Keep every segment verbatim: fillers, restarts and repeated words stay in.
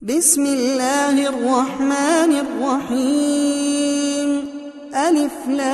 بسم الله الرحمن الرحيم. ألف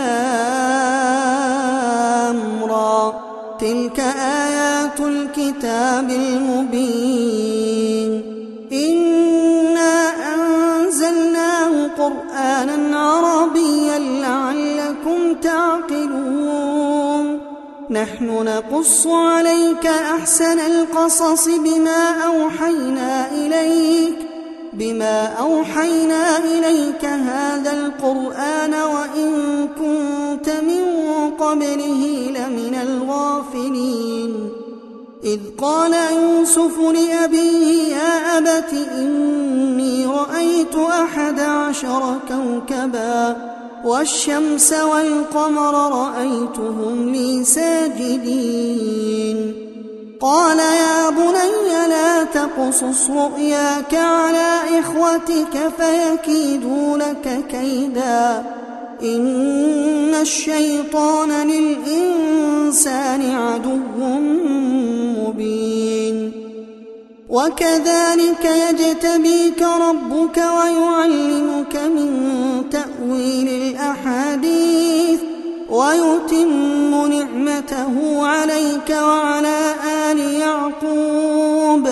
لام را، تلك آيات الكتاب المبين. إنا أنزلناه قرآنا عربيا لعلكم تعقلون. نحن نقص عليك أحسن القصص بما أوحينا إليك بما أوحينا إليك هذا القرآن وإن كنت من قبله لمن الغافلين. إذ قال يوسف لأبيه يا أبت إني رأيت أحد عشر كوكبا والشمس والقمر رأيتهم لي ساجدين. قال يا بني لا تقصص رؤياك على إخوتك فيكيدوا لك كيدا إن الشيطان للإنسان عدو مبين. وكذلك يجتبيك ربك ويعلمك من تأويل الأحاديث ويتم نعمته عليك وعلى آل يعقوب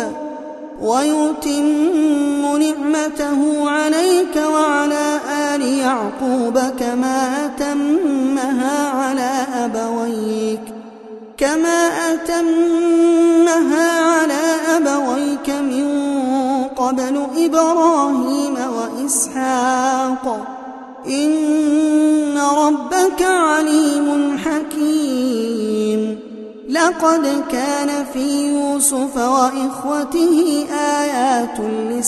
ويتم نعمته عليك وعلى آل يعقوب كما أتمها على أبويك كما أتمها على أبويك من قبل إبراهيم وإسحاق إن ربك عليم حكيم. لقد كان في يوسف وإخوته آيات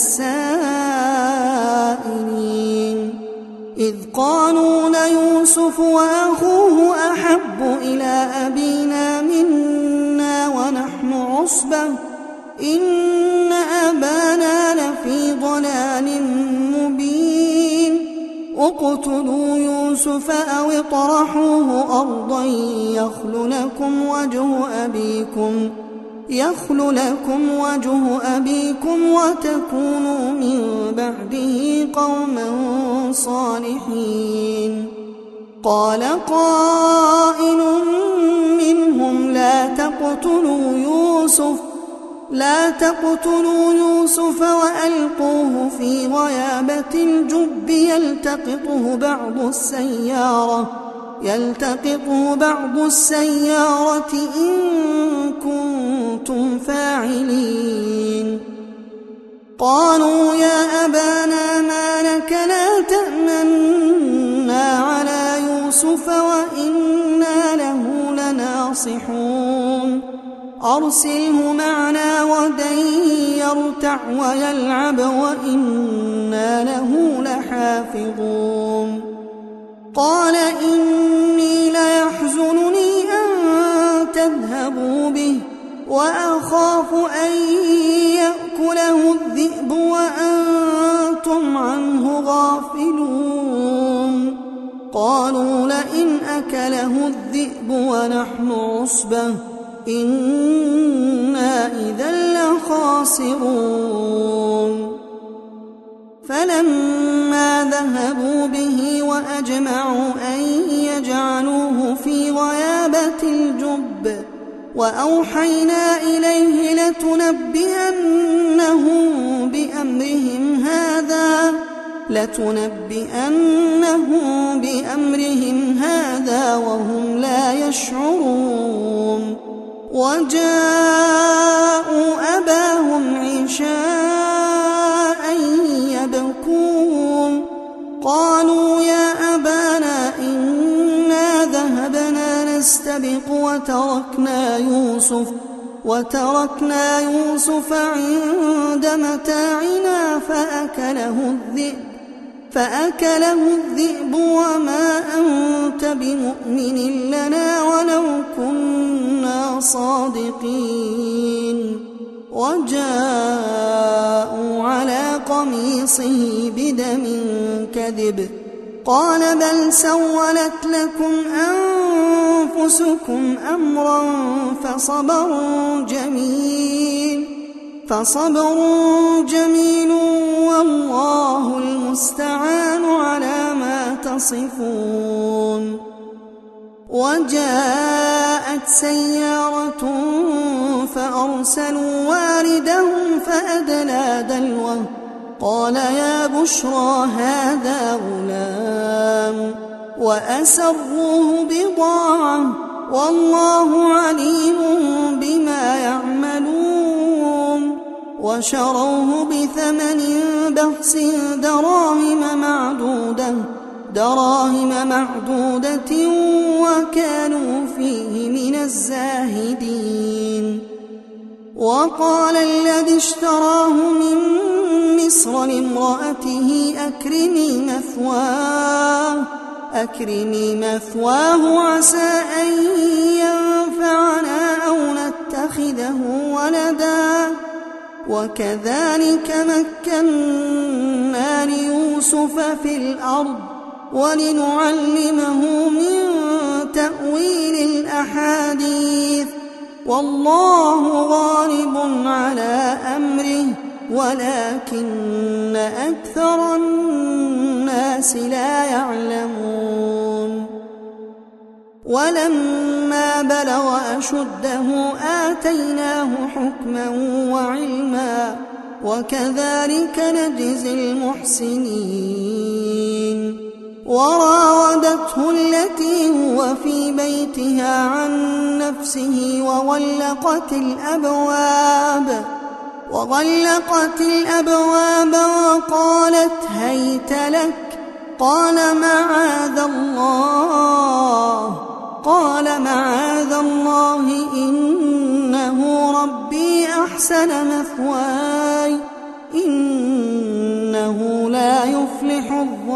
للسائلين إذ قالوا ليوسف وأخوه أحب إلى أبينا منا ونحن عصبة إن أبانا لفي ضلال مبين. اقتلوا يوسف أو اطرحوه أرضا يخل لكم وجه أبيكم يخل لكم وجه أبيكم وتكونوا من بعده قوما صالحين. قال قائل منهم لا تقتلوا يوسف لا تقتلوا يوسف وألقوه في غيابة الجب يلتقطه بعض السيارة يلتقطه بعض السيارة إن كنتم فاعلين. قالوا يا أبانا ما لك لا تأمنا على يوسف وإنا له لناصحون. أرسله معنا غدا يرتع ويلعب وإنا له لحافظون. قال إني ليحزنني أن تذهبوا به وأخاف أن يأكله الذئب وأنتم عنه غافلون. قالوا لئن أكله الذئب ونحن عصبة إنا إذا لخاسرون. فلما ذهبوا به وأجمعوا أن يجعلوه في غيابة الجب وأوحينا إليه لتنبئنهم بأمرهم هذا لتنبئنهم بأمرهم هذا وهم لا يشعرون. وجاءوا أباهم عشاء يبكون. قالوا يا أبانا إنا ذهبنا نستبق وتركنا يوسف وتركنا يوسف عند متاعنا فأكله الذئب فأكله الذئب وما أنت بمؤمن لنا ولو كنا صادقين. وجاءوا على قميصه بدم كذب قال بل سولت لكم أنفسكم أمرا فصبر جميل فصبر جميل والله المستعان على ما تصفون. وجاءت سيارة فأرسلوا واردهم فأدلى دلوه قال يا بشرى هذا غلام وأسروه بضاعة والله عليم بما يعملون. وشروه بثمن بخس دراهم معدودة دراهم معدودة وكانوا فيه من الزاهدين. وقال الذي اشتراه من مصر لامرأته أكرمي مثواه أكرمي مثواه عسى أن ينفعنا أو نتخذه ولدا. وكذلك مكنا ليوسف في الأرض ولنعلمه من تأويل الأحاديث والله غالب على أمره ولكن أكثر الناس لا يعلمون. ولما بلغ أشده آتيناه حكما وعلما وكذلك نجزي المحسنين. وراودته التي هو في بيتها عن نفسه وغلقت الأبواب وغلقت الأبواب وقالت هيت لك قال معاذ الله قال معاذ الله إنه ربي أحسن مثواي إنه لا يفلح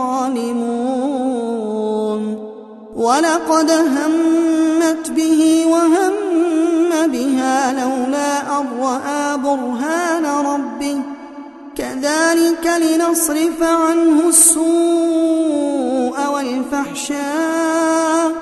الظالمون. ولقد همت به وهم بها لولا أن رأى برهان ربه كذلك لنصرف عنه السوء والفحشاء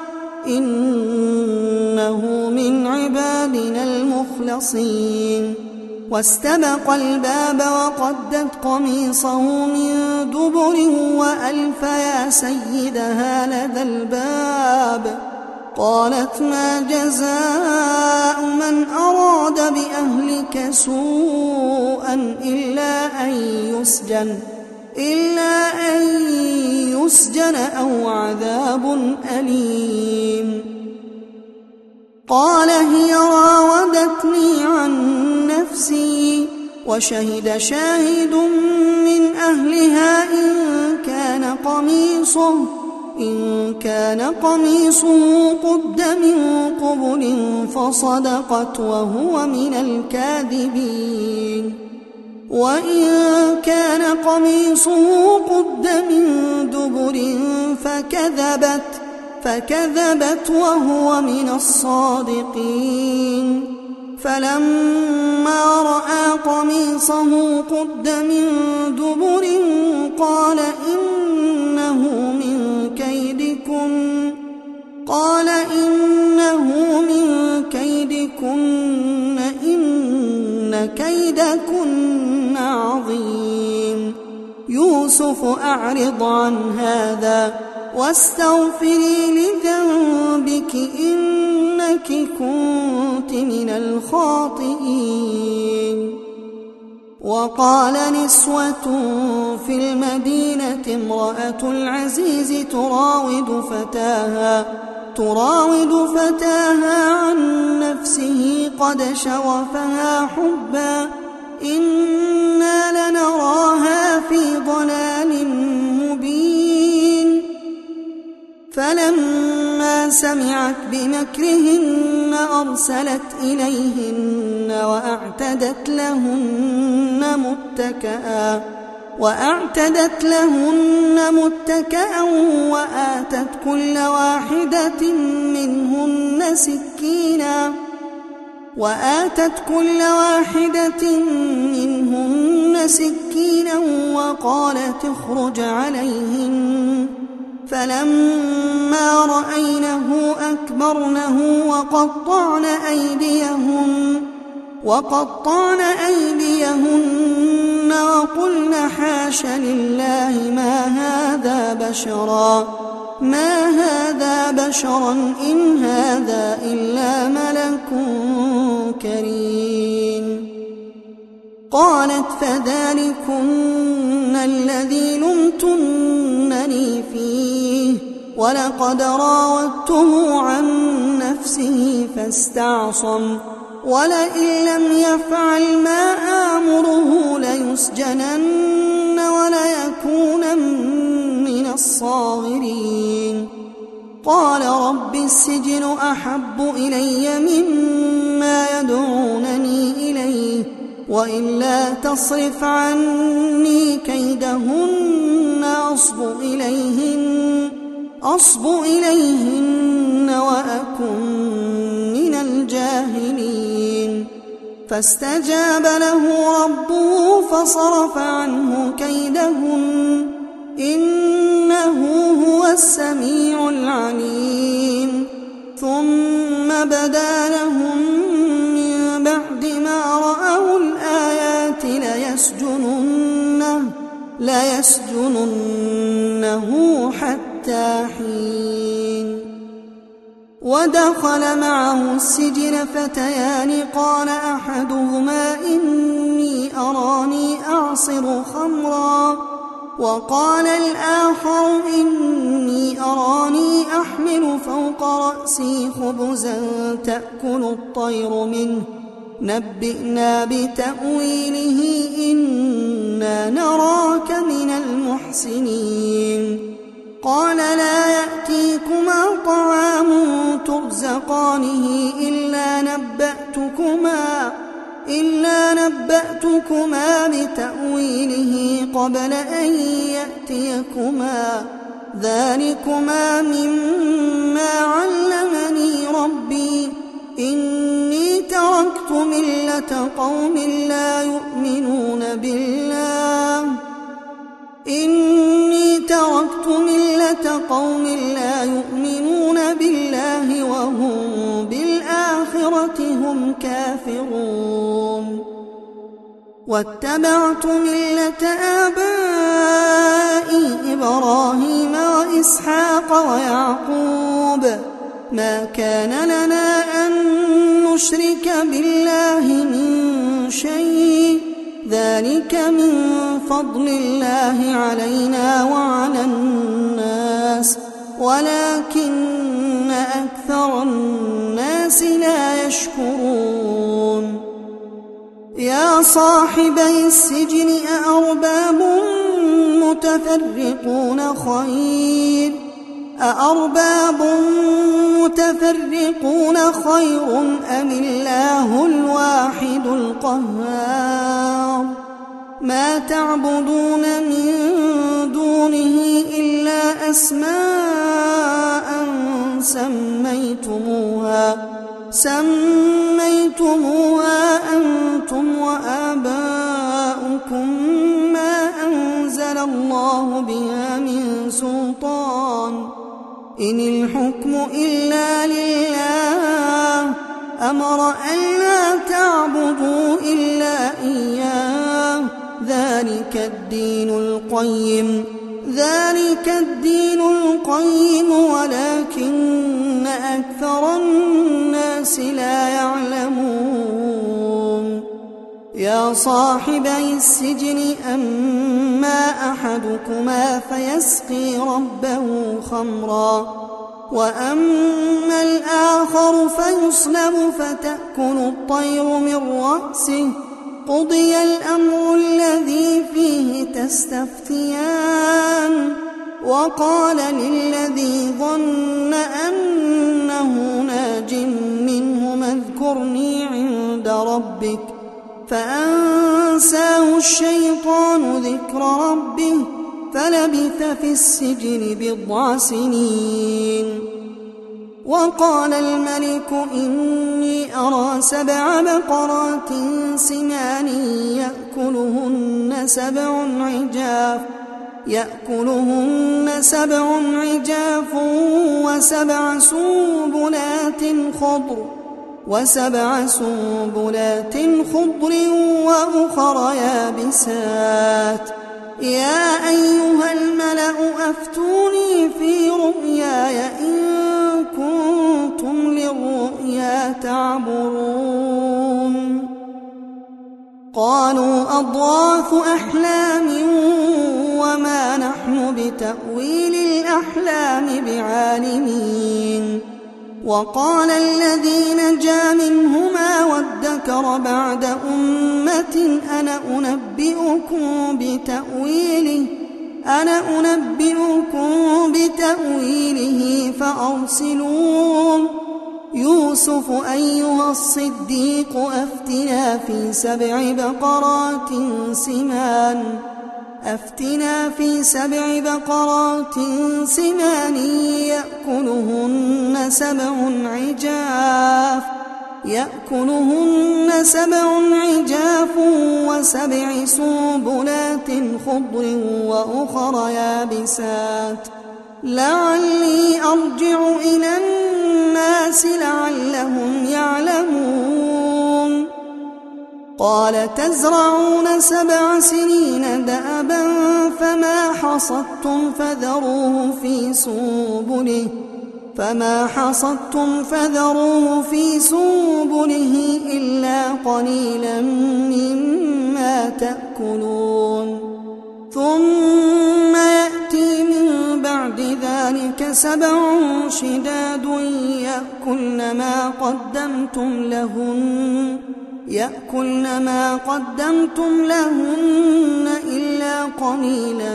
إنه من عبادنا المخلصين. واستبق الباب وقدت قميصه من دبر وألف يا سيدها لدى الباب قالت ما جزاء من أراد بأهلك سوءا إلا أن يسجن إلا أن يسجن أو عذاب أليم. قال هي راودتني عن نفسي وشهد شاهد من أهلها إن كان قميصه إن كان قميصه قد من قبل فصدقت وهو من الكاذبين. وإن كان قميصه قد من دبر فكذبت فكذبت وهو من الصادقين. فلما رأى قميصه قد من دبر قال إنه من كيدكن قال إنه من كيدكن إن كيدكن عظيم. يوسف أعرض عن هذا واستغفري لذنبك إنك كنت من الخاطئين. وقال نسوة في المدينة امرأة العزيز تراود فتاها تراود فتاها عن نفسه قد شغفها حبا إنا لنراها في ضلال مبين. فلما سمعت بمكرهن أرسلت إليهن وأعتدت لهن متكئا وأعتدت لهن متكئا وآتت كل واحدة منهن سكينا وآتت كل واحدة منهن سكينا وقالت اخرج عليهن. فلما رأينه أكبرنه وقطعن أيديهن وقطعن أيديهن حاش لله ما هذا بشرا ما هذا بشرا إن هذا إلا ملك كريم. قالت فذلكن الذي لمتنني فيه ولقد راودته عن نفسه فاستعصم ولئن لم يفعل ما آمره ليسجنن وليكونن من الصاغرين. قال رب السجن أحب إلي مما يدعونني إليه وإلا تصرف عني كيدهن أصب إليهن أصب إليهن وأكن من الجاهلين. فاستجاب له ربه فصرف عنه كيدهن إنه هو السميع العليم. ثم بدا لهم من بعد ما رأوا الآيات ليسجننه, ليسجننه حتى حين. ودخل معه السجن فتيان قال أحدهما إني أراني أعصر خمرا وقال الآخر إني أراني أحمل فوق رأسي خبزا تأكل الطير منه نبئنا بتأويله إنا نراك من المحسنين. قال لا يأتيكما طعام ترزقانه إلا نبأتكما إلا نبأتكما بتأويله قبل أن يأتيكما ذلكما مما علمني ربي إني تركت ملة قوم لا يؤمنون بالله إني تركت ملة قوم لا يؤمنون بالله وهم بالآخرة هم كافرون. واتبعت ملة آبائي إبراهيم وإسحاق ويعقوب ما كان لنا أن نشرك بالله من شيء ذلك من فضل الله علينا وعلى الناس ولكن أكثر الناس لا يشكرون. يا صاحبي السجن أأرباب متفرقون خير أأرباب متفرقون خير أم الله الواحد القهار. ما تعبدون من دونه إلا أسماء سميتموها سميتموها أنتم وآباؤكم ما أنزل الله بها من سلطان إن الحكم إلا لله أمر ألا تعبدوا إلا إياه ذلك الدين القيم ذلك الدين القيم ولكن أكثر الناس لا يعلمون. يا صاحبي السجن أما أحدكما فيسقي ربه خمرا وأما الآخر فيصلب فتأكل الطير من رأسه قضي الأمر الذي فيه تستفتيان. وقال للذي ظن أنه ناج منهما اذكرني عند ربك فأنساه الشيطان ذكر ربه فلبث في السجن بضع سنين. وقال الملك إني أرى سبع بقرات سمان يأكلهن سبع عجاف يأكلهن سبع عجاف وسبع سنبلات خضر وسبع سنبلات خضر وأخر يابسات يا أيها الملأ أفتوني في رؤياي إن كنتم للرؤيا تعبرون قالوا أضغاث أحلام وما نحن بتأويل الأحلام بعالمين وقال الذي نجا منهما وادكر بعد أمة أنا أنبئكم بتأويله أنا أنبئكم بتأويله فأرسلون يوسف أيها الصديق أفتنا في سبع بقرات سمان أفتنا في سبع بقرات سمان يأكلهن سبع عجاف يأكلهن سبع عجاف وسبع سنبلات خضر وأخر يابسات لعلي أرجع إلى الناس لعلهم يعلمون قال تزرعون سبع سنين دأبا فما حصدتم فذروه في سنبله فما حصدتم فذروه في سنبله إلا قليلا مما تأكلون ثم يأتي من بعد ذلك سبع شداد يأكلن ما قدمتم لهن يأكلن ما قدمتم لهن إلا قليلا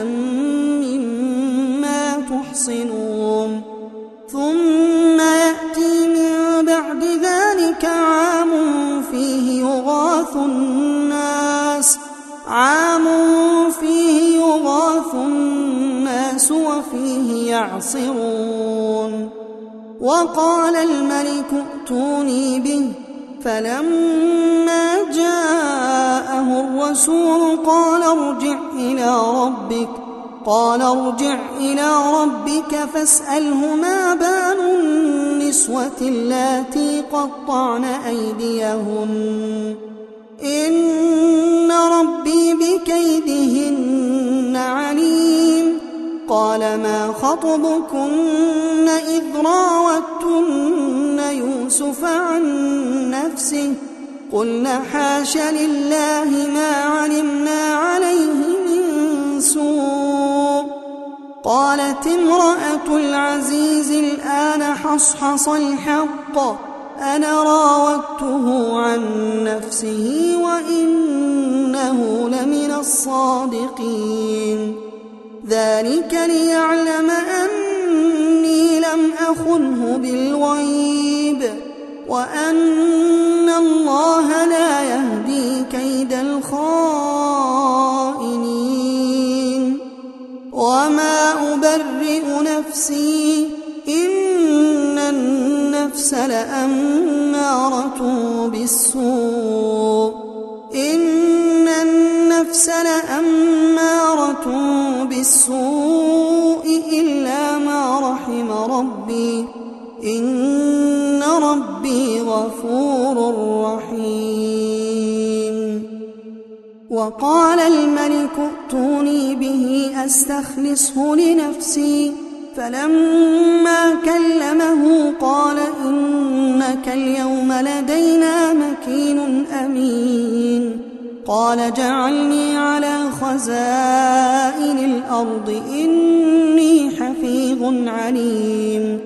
مما تحصنون ثم يأتي من بعد ذلك عام فيه يغاث الناس عام فيه يغاث الناس وفيه يعصرون وقال الملك ائتوني به فلما جاءه الرسول قال ارجع إلى ربك قال ارجع إلى ربك فاسأله ما بال النسوة اللاتي قطعن أيديهن إن ربي بكيدهن عليم قال ما خطبكن إذ راوتن يوسف عن نفسه قلنا حاش لله ما علمنا عليه من سوء قالت امرأة العزيز الآن حصحص الحق أنا راودته عن نفسه وإنه لمن الصادقين ذلك ليعلم أني لم أخنه بالغيب وأن الله لا يهدي كيد الخائنين وما أبرئ نفسي إن النفس لأمارة بالسوء إن النفس لأمارة بالسوء إلا ما رحم ربي إن ربي غفور رحيم وقال الملك ائتوني به أستخلصه لنفسي فلما كلمه قال إنك اليوم لدينا مكين أمين قال جعلني على خزائن الأرض إني حفيظ عليم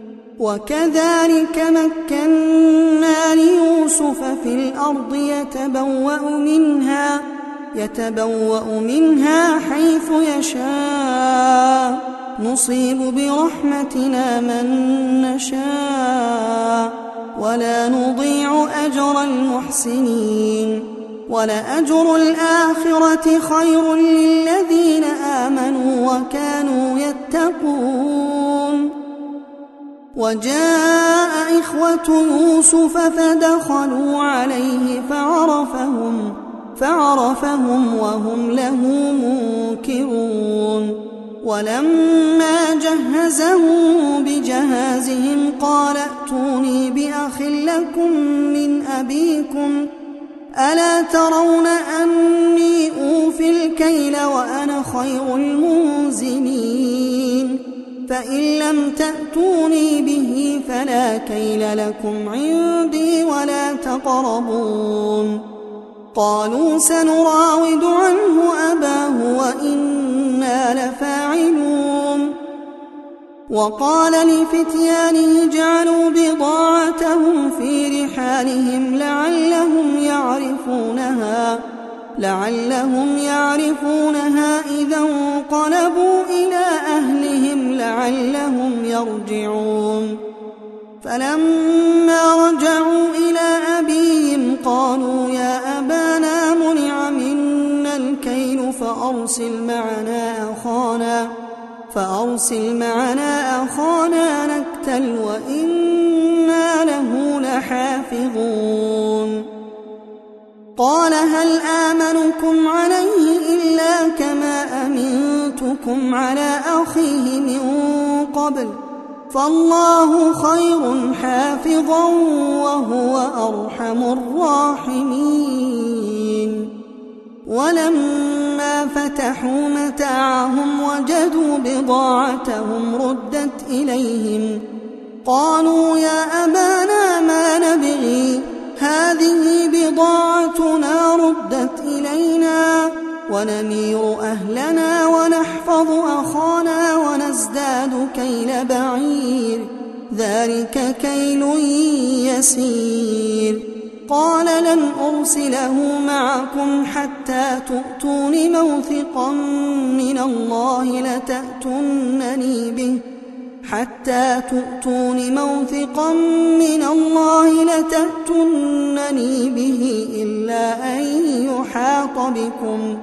وكذلك مكنا ليوسف في الأرض يتبوأ منها يتبوأ منها حيث يشاء نصيب برحمتنا من نشاء ولا نضيع أجر المحسنين ولأجر الآخرة خير للذين آمنوا وكانوا يتقون وجاء إخوة يوسف فدخلوا عليه فعرفهم فعرفهم وهم له منكرون ولما جهزهم بجهازهم قال ائتوني بأخ لكم من أبيكم ألا ترون أني أوفي الكيل وأنا خير المنزلين فإن لم تأتوني به فلا كيل لكم عندي ولا تقربون قالوا سنراود عنه أباه وإنا لفاعلون وقال لفتيانه جعلوا بضاعتهم في رحالهم لعلهم يعرفونها لعلهم يعرفونها إذا انقلبوا إلى أهلهم لعلهم يرجعون فلما رجعوا إلى أبيهم قالوا يا أبانا منع منا الكيل فأرسل معنا أخانا فأرسل معنا أخانا نكتل وإنا له لحافظون قال هل آمنكم عليه إلا كما أمنتكم على أخيه من قبل فالله خير حافظا وهو أرحم الراحمين ولما فتحوا متاعهم وجدوا بضاعتهم ردت إليهم قالوا يا أبانا ما نبغي هذه بضاعتنا ردت إلينا ونمير أهلنا ونحفظ أخانا ونزداد كيل بعير ذلك كيل يسير قال لن أرسله معكم حتى تؤتون موثقا من الله لتأتونني به حتى تؤتون موثقا من الله لتأتونني به إلا أن يحاط بكم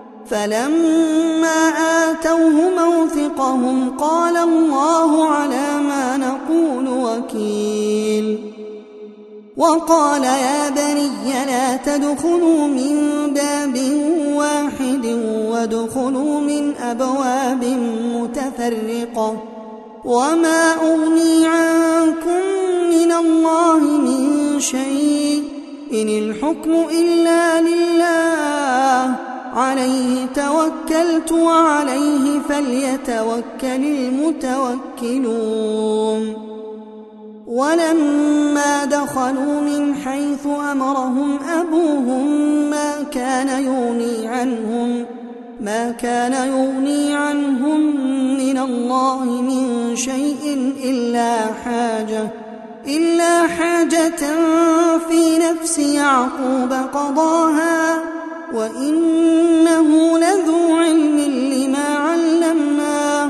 فلما آتوه موثقهم قال الله على ما نقول وكيل وقال يا بني لا تدخلوا من باب واحد وادخلوا من أبواب متفرقة وما أغني عنكم من الله من شيء إن الحكم إلا لله عليه توكلت وعليه فليتوكل المتوكلون ولما دخلوا من حيث أمرهم أبوهم ما كان يغني عنهم ما كان يغني عنهم من الله من شيء إلا حاجة إلا حاجة في نفس يعقوب قضاها وإنه لذو علم لما علمناه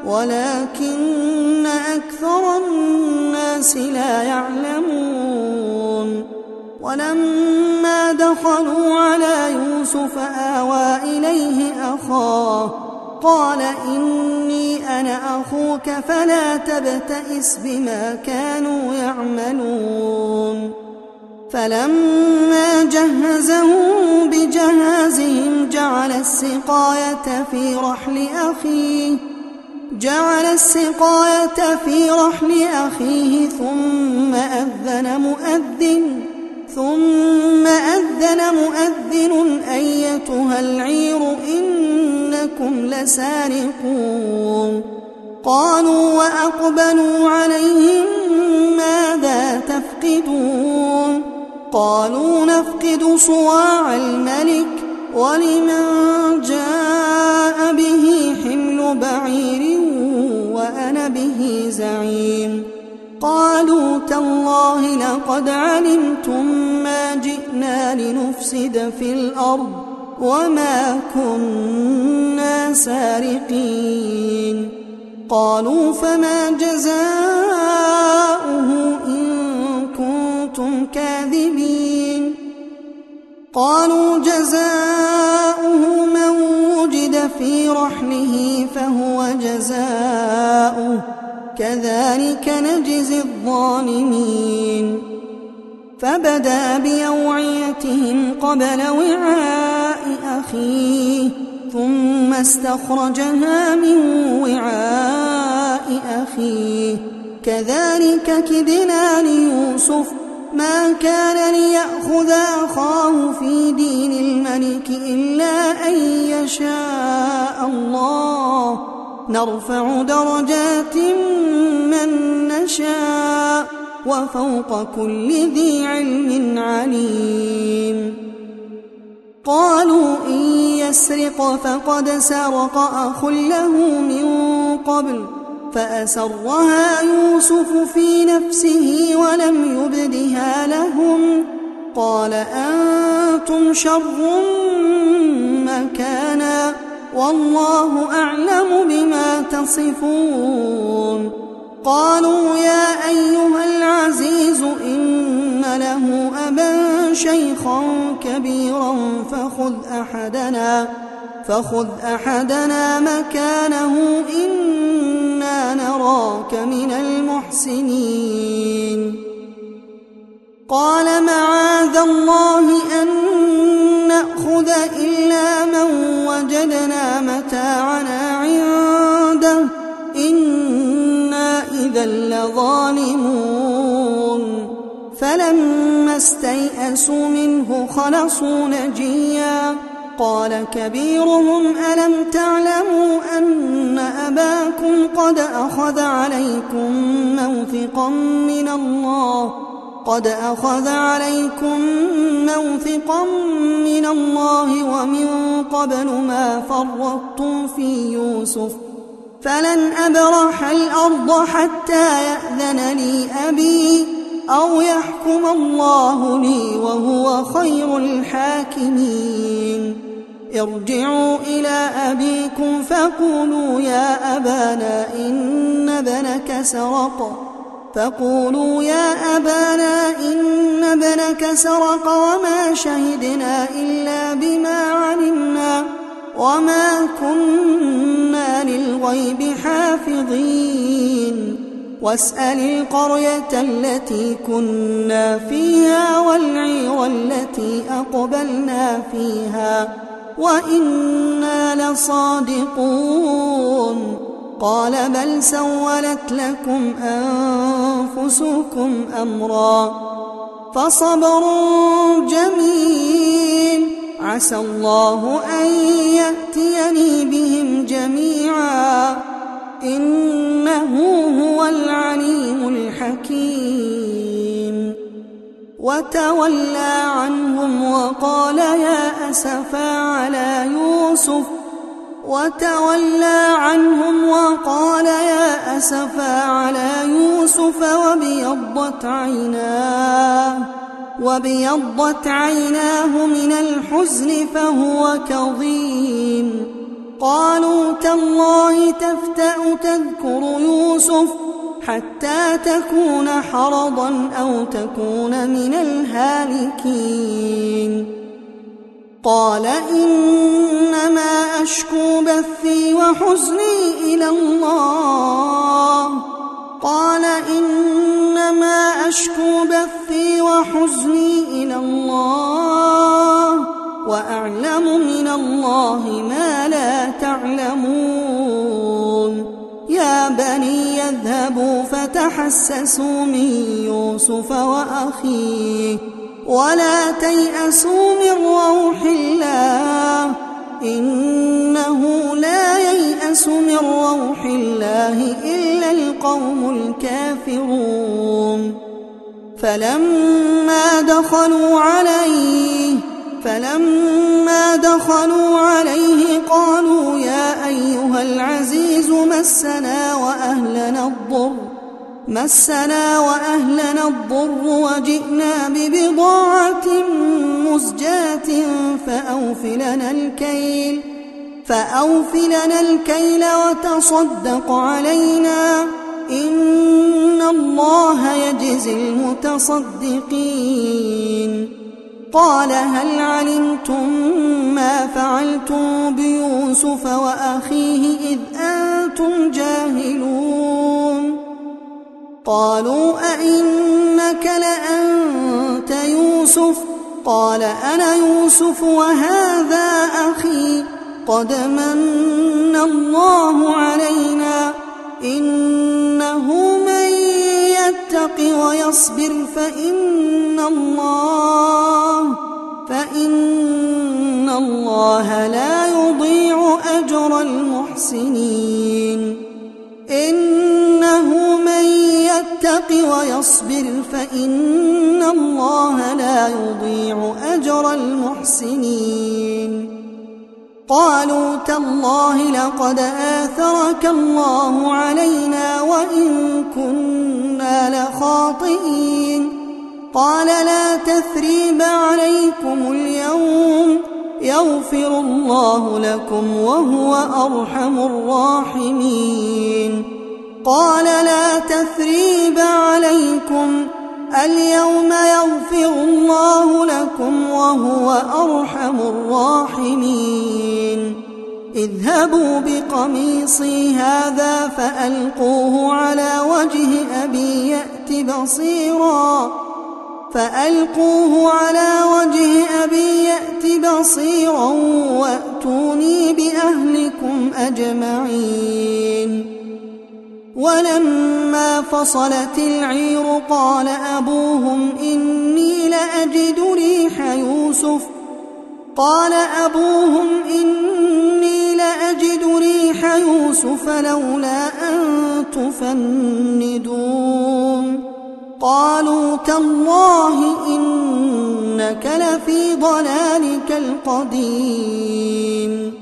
ولكن أكثر الناس لا يعلمون ولما دخلوا على يوسف آوى إليه أخاه قال إني أنا أخوك فلا تبتئس بما كانوا يعملون فلما جهزهم بجهازهم جعل السقاية في رحل أخيه جعل السقاية في رحل أخيه ثم أذن مؤذن ثم أذن مؤذن أيتها العير إنكم لسارقون قالوا وأقبلوا عليهم ماذا تفقدون قالوا نفقد صواع الملك ولمن جاء به حمل بعير وأنا به زعيم قالوا تالله لقد علمتم ما جئنا لنفسد في الأرض وما كنا سارقين قالوا فما جزاؤه إن كنتم كاذبين قالوا جزاؤه من وجد في رحله فهو جزاؤه كذلك نجزي الظالمين فبدأ بأوعيتهم قبل وعاء أخيه ثم استخرجها من وعاء أخيه كذلك كدنا ليوسف ما كان ليأخذ أخاه في دين الملك إلا أن يشاء الله نرفع درجات من نشاء وفوق كل ذي علم عليم. قالوا إن يسرق فقد سرق أخ له من قبل فأسرها يوسف في نفسه ولم يبدها لهم قال أنتم شر مكانا والله أعلم بما تصفون. قالوا يا أيها العزيز إن له أبا شيخا كبيرا فخذ أحدنا فخذ أحدنا مكانه إنا نراك من المحسنين. قال معاذ الله أن نأخذ إلا من وجدنا متاعنا عنده إنا إذا لظالمون. فلما استيئسوا منه خلصوا نجيا قال كبيرهم ألم تعلموا أن أباكم قد أخذ عليكم موثقا من الله قد أخذ عليكم موثقا من الله ومن قبل ما فرطتم في يوسف فلن أبرح الأرض حتى يأذن لي أبي أو يحكم الله لي وهو خير الحاكمين. ارجعوا إلى أبيكم فقولوا يا أبانا إن ابنك سرق فقولوا يا أبانا إن ابنك سرق وما شهدنا إلا بما علمنا وما كنا للغيب حافظين. واسأل القرية التي كنا فيها والعير التي أقبلنا فيها وإنا لصادقون. قال بل سولت لكم أنفسكم أمرا فصبر جميل عسى الله أن يأتيني بهم جميعا إنه هو العليم الحكيم. وتولى عنهم وقال يا أسفا على يوسف وتولى عنهم وقال يا أسفا على يوسف وابيضت عيناه وابيضت عيناه من الحزن فهو كظيم. قالوا تالله تفتأ تذكر يوسف حتى تكون حرضا أو تكون من الهالكين. قال إنما أشكو بثي وحزني إلى الله قال إنما أشكو بثي وحزني إلى الله وأعلم من الله ما لا تعلمون. يا بني يذهبوا فتحسسوا من يوسف وأخيه ولا تيأسوا من روح الله إنه لا ييأس من روح الله إلا القوم الكافرون. فلما دخلوا عليه فلما دخلوا عليه قالوا يا أيها العزيز مسنا وأهلنا الضر مسنا وأهلنا الضر وجئنا ببضاعة مزجاة فأوفلنا الكيل فأوفلنا الكيل وتصدق علينا إن الله يجزي المتصدقين. قال هل علمتم ما فعلتم بيوسف وأخيه إذ أنتم جاهلون؟ قالوا أئنك لأنت يوسف؟ قال أنا يوسف وهذا أخي قد من الله علينا إنه من يتق ويصبر فإن الله فإن الله لا يضيع أجر المحسنين إنه من يتق ويصبر فإن الله لا يضيع أجر المحسنين قالوا تالله لقد آثرك الله علينا وإن كنا لخاطئين قال لا تثريب عليكم اليوم يغفر الله لكم وهو أرحم الراحمين قال لا تثريب عليكم اليوم يغفر الله لكم وهو أرحم الراحمين اذهبوا بقميصي هذا فألقوه على وجه أبي يأت بصيرا فألقوه على وجه أبي يأت بصيرا وأتوني بأهلكم أجمعين ولما فصلت العير قال أبوهم إني لأجد ريح يوسف قال أبوهم إني لأجد ريح يوسف لولا أن تفندون قالوا تالله إنك لفي ضلالك القديم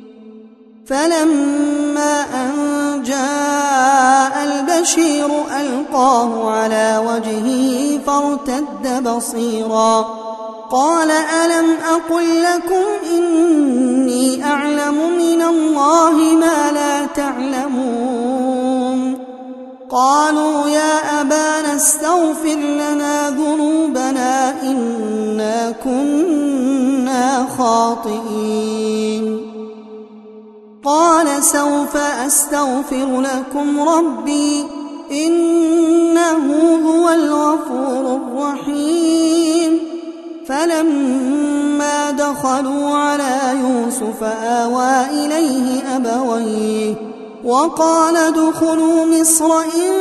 فلما أن جاء البشير ألقاه على وجهه فارتد بصيرا قال ألم أقل لكم إني أعلم من الله ما لا تعلمون قالوا يا أبانا استغفر لنا ذنوبنا إنا كنا خاطئين قال سوف أستغفر لكم ربي إنه هو الغفور الرحيم فلما دخلوا على يوسف آوى إليه أبويه وقال ادخلوا مصر إن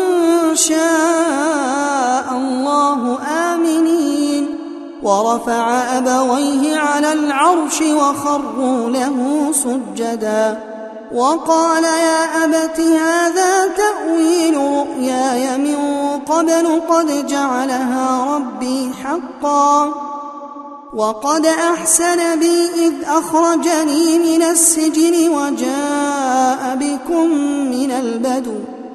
شاء الله آمنين ورفع أبويه على العرش وخروا له سجدا وقال يا أبت هذا تأويل رؤياي من قبل قد جعلها ربي حقا وقد أحسن بي إذ أخرجني من السجن وجاء بكم من البدو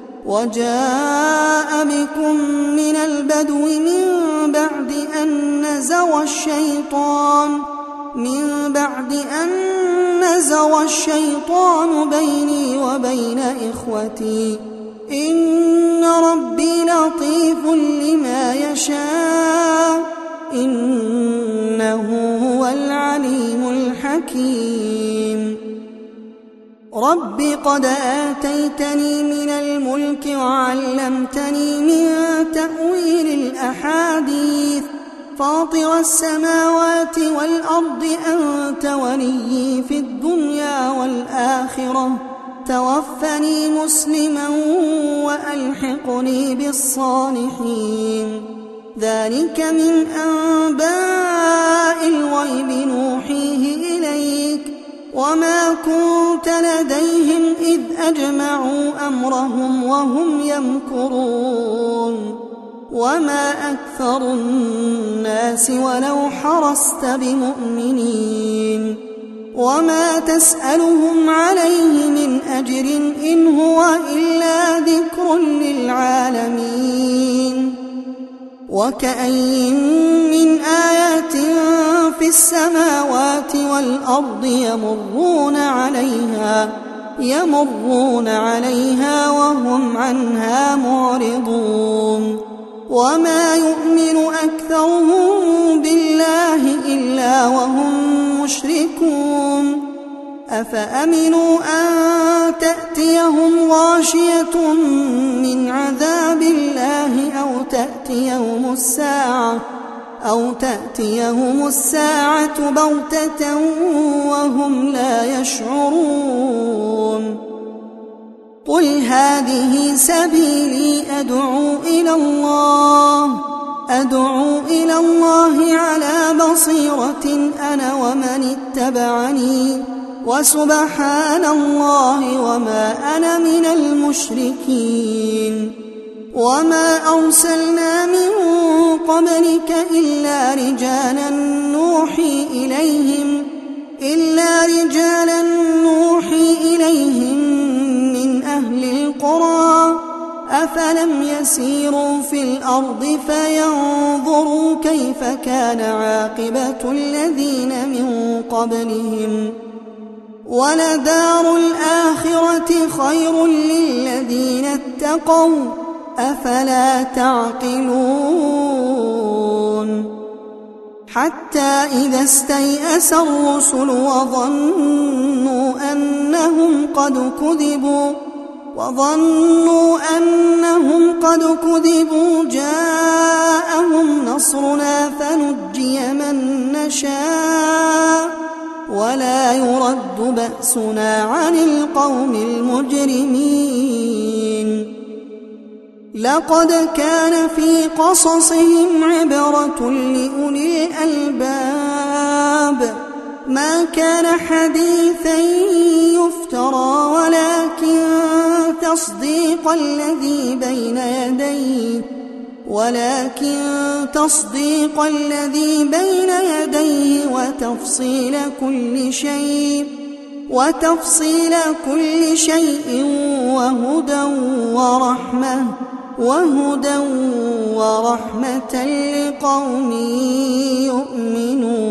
وجاء بكم من البدو من بعد أن نزغ الشيطان من بعد أن نزغ الشيطان بيني وبين إخوتي إن ربي لطيف لما يشاء إنه هو العليم الحكيم رب قد آتيتني من الملك وعلمتني من تأويل الأحاديث فاطر السماوات والأرض أنت وليي في الدنيا والآخرة توفني مسلما وألحقني بالصالحين ذلك من أنباء الغيب نوحيه إليك وما كنت لديهم إذ أجمعوا أمرهم وهم يمكرون وما أكثر الناس ولو حرصت بمؤمنين وما تسألهم عليه من أجر إن هو إلا ذكر للعالمين وكأين من آيات في السماوات والأرض يمرون عليها يمرون عليها وهم عنها معرضون وما يؤمن أكثرهم بالله إلا وهم مشركون أفأمنوا أن تأتيهم غاشية من عذاب الله أو تأتيهم الساعة أو تأتيهم الساعة بغتة وهم لا يشعرون قل هذه سبيلي أدعو إلى الله أدعو إلى الله على بصيرة أنا ومن اتبعني وسبحان الله وما أنا من المشركين وما أرسلنا من قبلك إلا رجالا نوحي إليهم إلا رجالا نوحي إليهم من أهل القرى أفلم يسيروا في الأرض فينظروا كيف كان عاقبة الذين من قبلهم ولدار الآخرة خير للذين اتقوا أفلا تعقلون حتى إذا استيأس الرسل وظنوا أنهم قد كذبوا وظنوا أنهم قد كذبوا جاءهم نصرنا فنجي من نشاء ولا يرد بأسنا عن القوم المجرمين لقد كان في قصصهم عبرة لأولي الألباب ما كان حديثا يفترى ولكن تصديق الذي بين يديه ولكن تصديق الذي بين يديه وتفصيل كل شيء وتفصيل كل شيء وهدى ورحمة وهدى ورحمة لقوم يؤمنون.